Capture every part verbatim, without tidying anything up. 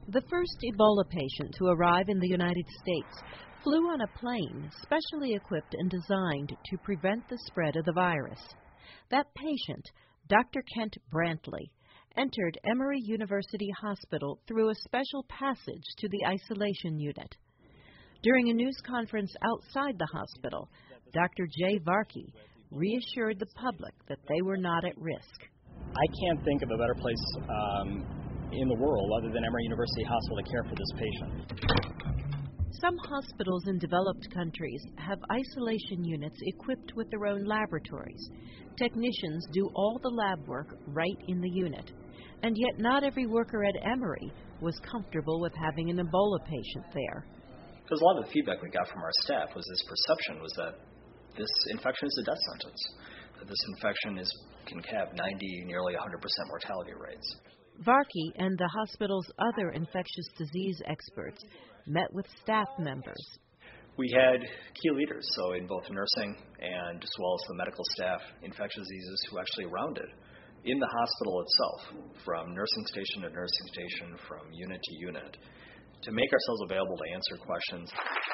The first Ebola patient to arrive in the United States flew on a plane specially equipped and designed to prevent the spread of the virus. That patient, Doctor Kent Brantley, entered Emory University Hospital through a special passage to the isolation unit. During a news conference outside the hospital, Doctor Jay Varkey reassured the public that they were not at risk. I can't think of a better place um, in the world other than Emory University Hospital to care for this patient. Some hospitals in developed countries have isolation units equipped with their own laboratories. Technicians do all the lab work right in the unit. And yet not every worker at Emory was comfortable with having an Ebola patient there. Because a lot of the feedback we got from our staff was this perception was that this infection is a death sentence, that this infection is can have ninety, nearly one hundred percent mortality rates. Varkey and the hospital's other infectious disease experts met with staff members. We had key leaders, so in both nursing and as well as the medical staff, infectious diseases who actually rounded in the hospital itself, from nursing station to nursing station, from unit to unit, to make ourselves available to answer questions.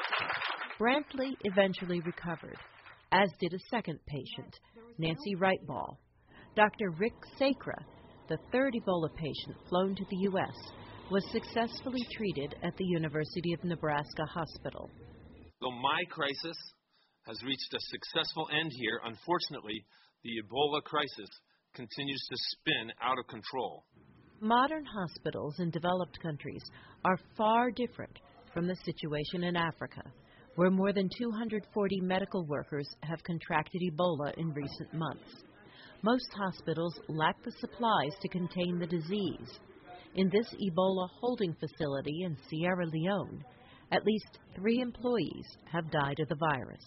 Brantley eventually recovered, as did a second patient, Nancy Wrightball. Doctor Rick Sacra, the third Ebola patient flown to the U S, was successfully treated at the University of Nebraska Hospital. Though my crisis has reached a successful end here, unfortunately, the Ebola crisis continues to spin out of control. Modern hospitals in developed countries are far different from the situation in Africa, where more than two hundred forty medical workers have contracted Ebola in recent months. Most hospitals lack the supplies to contain the disease. In this Ebola holding facility in Sierra Leone, at least three employees have died of the virus.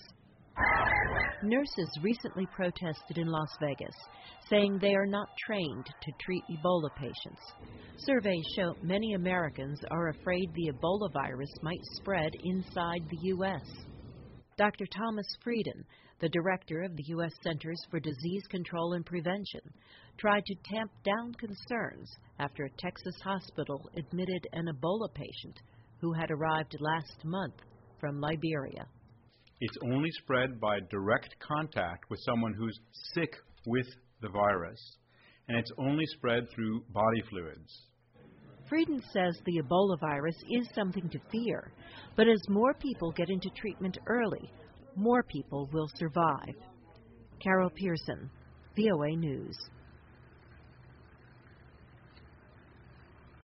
Nurses recently protested in Las Vegas, saying they are not trained to treat Ebola patients. Surveys show many Americans are afraid the Ebola virus might spread inside the U S Doctor Thomas Frieden, the director of the U S Centers for Disease Control and Prevention, tried to tamp down concerns after a Texas hospital admitted an Ebola patient who had arrived last month from Liberia. It's only spread by direct contact with someone who's sick with the virus, and it's only spread through body fluids. Frieden says the Ebola virus is something to fear, but as more people get into treatment early, more people will survive. Carol Pearson, V O A News.